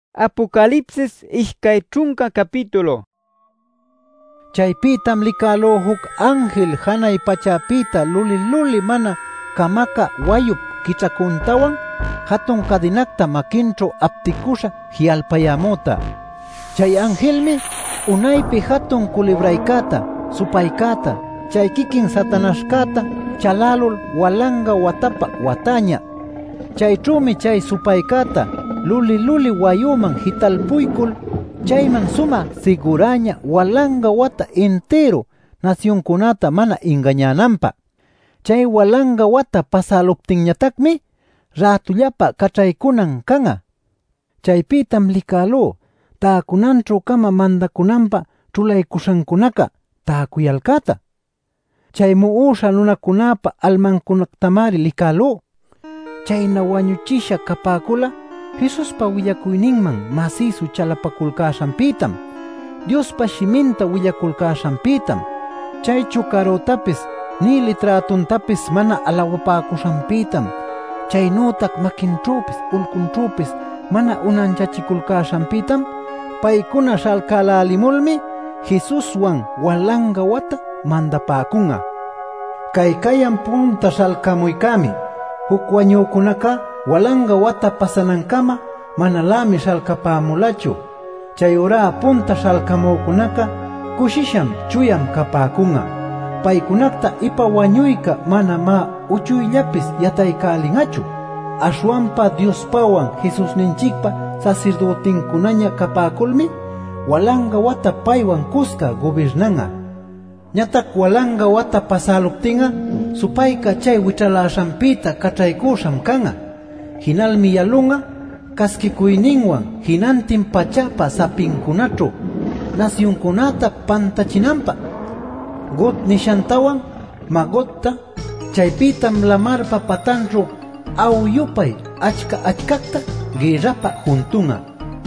Apocalipsis ishkay trunka capítulo. Chaypitam likalo huk ángel hanay pachapita luli mana kamaka wayup kichakuntawan hatun kadinakta makincho aptikusha hialpayamuta. Chay angelmi unaypi hatun kulibraykata, supaykata, chay kikin satanashkata chalalul walanga watapa wataña. Chaychumi chay supaykata luli wayuman hitalpuykul chayman suma siguraña walanga wata entero nacionkunata mana engañananpa. Chay walanga wata pasaluptinñatakmi ratullapa kachaykunan kanga. Chaypitam likalo taakunanchu kama mandakunanpa chulaykushankunaka taakuyalkata. Chay muusha nunakunapa almankunaktamari likalo. Chayna wañuchisha kapakula Jesuspa willakuyninman masisu chalapakulkashanpitam, Diospa shiminta willakulkashanpitam, chay chukarutapis ni litratuntapis mana alawapakushanpitam, chaynutak makinchupis ulkunchupis mana unanchachikulkashanpitam, paykuna shalkalalimulmi Jesuswan walanga wata mandapakunga. Kaykayan punta shalkamuykami, huk wañukunaka walanga wata pasanankama manalami shalkapamulachu. Chayura punta shalkamukunaka kushisham chuyam kapakunga. Paykunakta ipa wañuyka mana ma uchuyllapis yataykalingachu. Ashwanpa Diospawan Jesusninchikpa sacerdotinkunaña kapakulmi walanga wata paywan kuska gobernanga. Ñatak walanga wata pasaluptinga supayka chay wichalashanpita kachaykusham kanga. Hinalmi yalunga kaskikuyninwan hinantin pachapa sapinkunachu nacionkunata pantachinampa. God nishantawan Magotta chaypitam lamarpa patanchu awyupay achkakta guerrapa juntunga.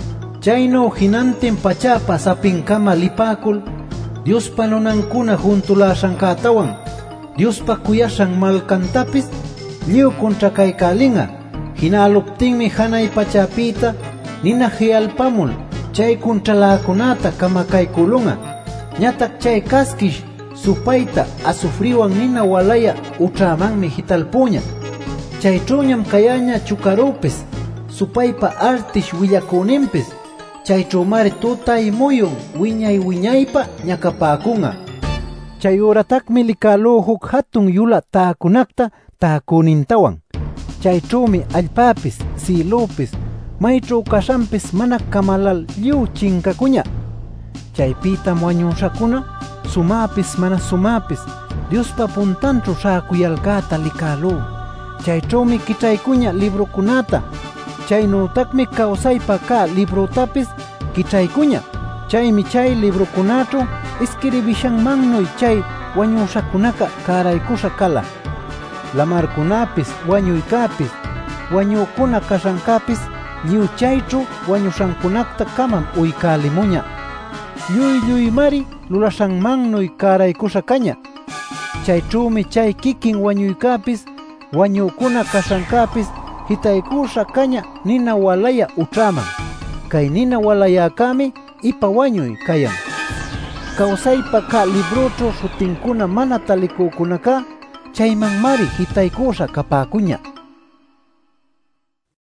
Chayno hinantin pachapa sapinkama lipakul Diospa nunankuna juntulashankatawan Diospa kuyashan malkantapis lliw kontrakaykaalinga. Hinaluptinmi hanay pachapita nina hialpamul chay kuntralakunata kamakaykulunga. Ñatak chay kaskish supayta asufriwan nina walaya utramanmi hitalpuña. Chaychuñam kayaña chukarupis supaypa artish willakuninpis. Chaychumari tutay muyun wiñaypa ñakapakunga. Chayuratakmi likalo huk hatun yula taakunakta taakunintawan. Chaychumi allpapis, silupis, maychu kashanpis mana kamalal lliw chinkakuña. Chaypitam wañushakuna sumapis mana sumapis Diospa puntanchu shaakuyalkata likalo. Chaychumi kichaykuña librokunata. Chaynutakmi kawsaypa ka librotapis kichaykuña. Chaymi chay librokunachu escribishanmannuy chay wañushakunaka karaykusha kala. Lamarkunapis wañuykapis wañukuna kashankapis lliw chaychu wañushankunakta kamam uykalimuña. Lluy lulashanmannuy karaykusha kaña. Chaychumi chay kikin wañuykapis wañukuna kashankapis hitaykusha kaña nina walaya utraman. Kay nina walayakami ipa wañuy kayan. Kawsaypa ka librocho shutinkuna mana talikukunaka chayman mari hitaykusha kapakuña.